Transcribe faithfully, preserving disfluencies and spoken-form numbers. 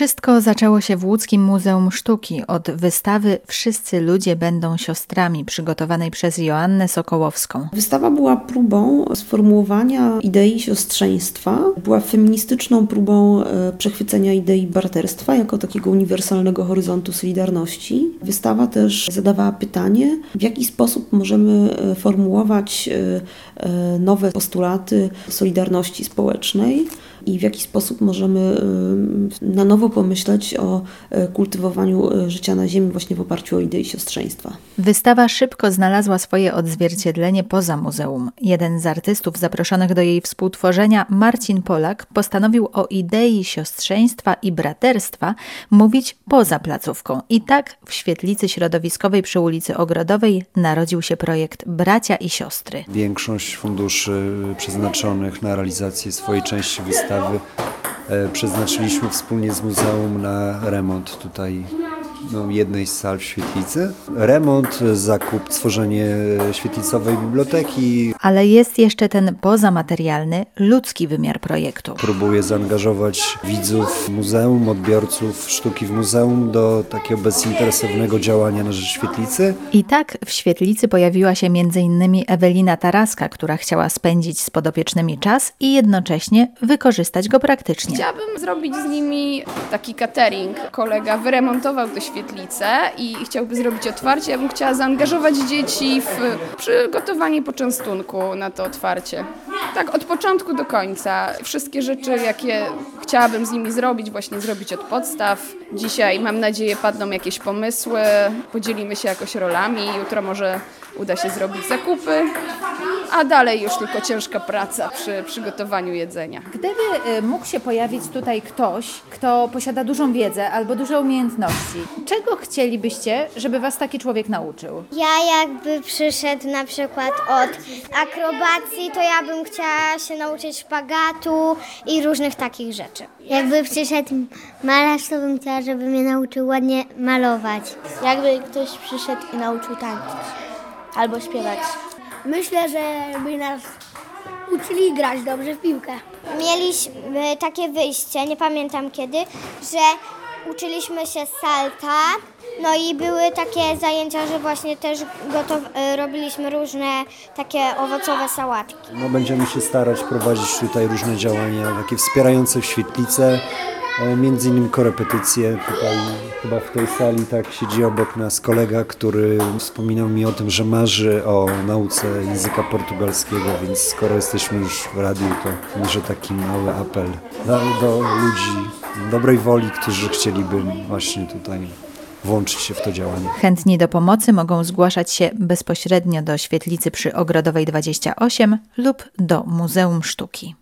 Wszystko zaczęło się w Łódzkim Muzeum Sztuki od wystawy Wszyscy ludzie będą siostrami, przygotowanej przez Joannę Sokołowską. Wystawa była próbą sformułowania idei siostrzeństwa, była feministyczną próbą przechwycenia idei braterstwa jako takiego uniwersalnego horyzontu solidarności. Wystawa też zadawała pytanie, w jaki sposób możemy formułować nowe postulaty solidarności społecznej i w jaki sposób możemy na nowo pomyśleć o kultywowaniu życia na ziemi właśnie w oparciu o idei siostrzeństwa. Wystawa szybko znalazła swoje odzwierciedlenie poza muzeum. Jeden z artystów zaproszonych do jej współtworzenia, Marcin Polak, postanowił o idei siostrzeństwa i braterstwa mówić poza placówką. I tak w świetlicy środowiskowej przy ulicy Ogrodowej narodził się projekt Bracia i Siostry. Większość funduszy przeznaczonych na realizację swojej części wystawy przeznaczyliśmy wspólnie z muzeum na remont tutaj no, jednej z sal w świetlicy. Remont, zakup, stworzenie świetlicowej biblioteki. Ale jest jeszcze ten pozamaterialny, ludzki wymiar projektu. Próbuję zaangażować widzów muzeum, odbiorców sztuki w muzeum do takiego bezinteresownego działania na rzecz świetlicy. I tak w świetlicy pojawiła się między innymi Ewelina Taraska, która chciała spędzić z podopiecznymi czas i jednocześnie wykorzystać go praktycznie. Chciałabym zrobić z nimi taki catering. Kolega wyremontował tę świetlicę i chciałby zrobić otwarcie. Ja bym chciała zaangażować dzieci w przygotowanie poczęstunku na to otwarcie. Tak od początku do końca. Wszystkie rzeczy, jakie chciałabym z nimi zrobić, właśnie zrobić od podstaw. Dzisiaj, mam nadzieję, padną jakieś pomysły, podzielimy się jakoś rolami. Jutro może uda się zrobić zakupy, a dalej już tylko ciężka praca przy przygotowaniu jedzenia. Gdyby mógł się pojawić tutaj ktoś, kto posiada dużą wiedzę albo duże umiejętności, czego chcielibyście, żeby was taki człowiek nauczył? Ja jakby przyszedł na przykład od akrobacji, to ja bym chciała się nauczyć szpagatu i różnych takich rzeczy. Jakby przyszedł malarz, to bym chciała, żeby mnie nauczył ładnie malować. Jakby ktoś przyszedł i nauczył tańczyć albo śpiewać. Myślę, że by nas uczyli grać dobrze w piłkę. Mieliśmy takie wyjście, nie pamiętam kiedy, że uczyliśmy się salta, no i były takie zajęcia, że właśnie też gotow- robiliśmy różne takie owocowe sałatki. No, będziemy się starać prowadzić tutaj różne działania, takie wspierające w świetlicę, między innymi korepetycje. Tutaj chyba w tej sali tak siedzi obok nas kolega, który wspominał mi o tym, że marzy o nauce języka portugalskiego, więc skoro jesteśmy już w radiu, to może taki mały apel do, do ludzi dobrej woli, którzy chcieliby właśnie tutaj włączyć się w to działanie. Chętni do pomocy mogą zgłaszać się bezpośrednio do świetlicy przy Ogrodowej dwadzieścia osiem lub do Muzeum Sztuki.